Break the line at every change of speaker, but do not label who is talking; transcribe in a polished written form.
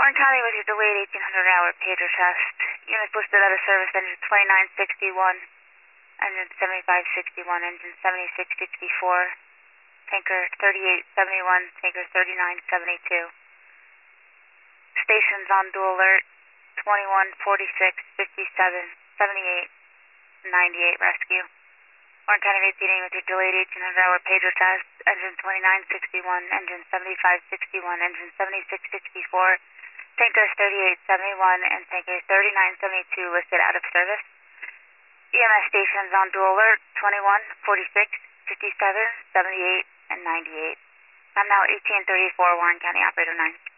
Warren County with your delayed 1800-hour pager test. Units listed out of service, engine 2961, engine 7561, engine 7664, tanker 3871, tanker 3972. Stations on dual alert, 21, 46, 57, 78, 98 rescue. Warren County repeating with your delayed 1800-hour pager test, engine 2961, engine 7561, engine 7664, tanker 3871, and tanker 3972 listed out of service. EMS stations on dual alert, 21, 46, 57, 78, and 98. I'm now 1834, Warren County Operator 9.